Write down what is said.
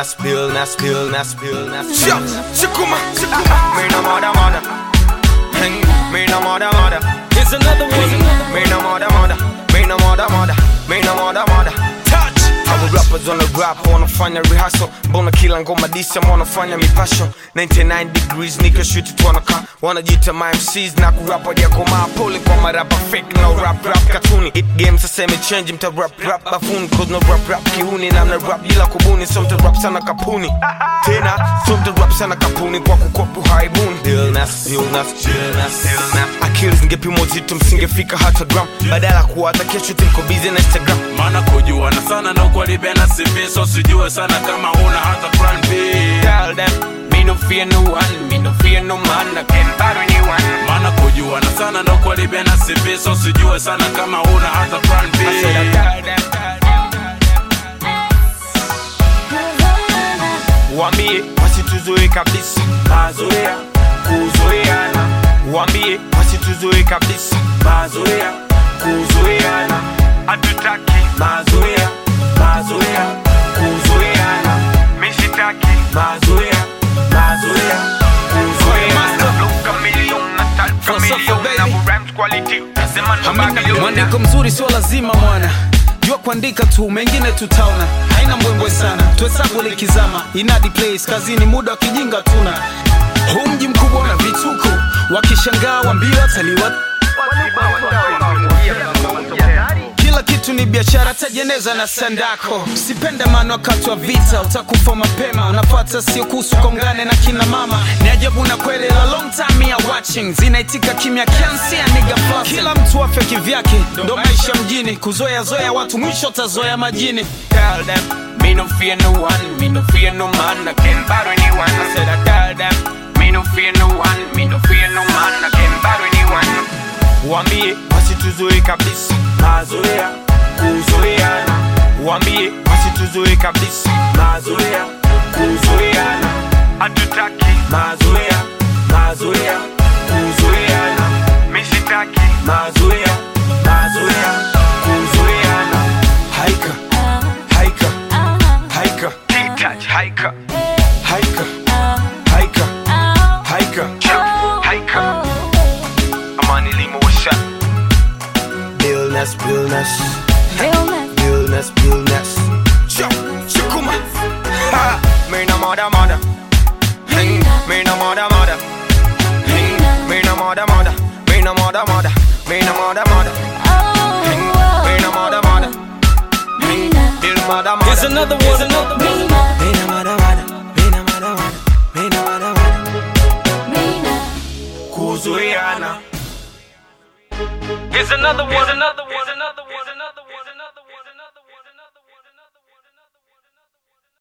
Billness. Chukuma. Me no mother. Me no mother. Here's another one. Me no mother. Me no mother. Touch. Our rappers on the rap, wanafanya rehearsal. Mbona kila ngoma disi wanafanya mipasho. 99 degrees, nika shoot it wanaka. Wanajita my MCs na kurap wadi yako pole kwa marapa fake. No rap katuni. It games saseme change mta rap bafuni. Cause no rap kihuni na mna rap bila kubuni. So mta rap sana kapuni. Tena, so mta rap sana kapuni. Kwa kukopu haibuni. Billness. Akili zingepimo zito msingefika hata gram. Badala kuwata kesho timko busy na Instagram. Mana kujuana sana na ukwali bena CV. So sijue sana kama huna hata plan B. Tell them, me no fear no one. Me no fear no man, I can't battle anyone. Mana kujuana sana na ukwali bena CV. So sijue sana kama huna hata plan B. I said I tell them. Wambie, wasituzoe kabisa. Mazoea, kuzoeana. Wambie, wasituzoe kabisa. Mazoea, kuzoeana. Hatutaki Mazoea, kuzoeana. mishitaki Mazoea, kuzoeana. Mwandiko mzuri sio lazima mwana. Jua kuandika tu, mengine tutaona. Haina mbwembwe sana, tuhesabu likizama. Inadi place, kazini muda kijinga tuna. Huu mji mkubwa na vituko. Wakishangaa wambia wataliwa. Kila kitu ni biashara, tajeneza na sandako. Sipende maana wakati wa vita utakufa mapema. Unafuata sio kuhusu kongane na kina mama. Ni ajabu na kweli la long time ya watching. Zinaitika kimya kiansi ya nigga flossing. Kila mtu afya kivyake, ndo maisha mjini. Kuzoea watu mwisho tazoea majini. Tell them, me no fear no one. Me no fear no man, I can't battle anyone. I said I tell them, me no fear no one. Me no fear no man, I can't battle anyone. Wambie, wasituzoe kabisa. Mazoea, kuzoeana. Wambie, wasituzoe kabisa. Mazoea, kuzoeana. Hatutaki Mazoea, kuzoeana. mishitaki Mazoea, kuzoeana. Haika T-touch, haika Amani Lima, what's up? Billness. Chukuma. Me no mother. Me no mother. Me no mother. Me no mother. Me no mother. Bill mother. Here's another one. Kuzoeana. Here's another one.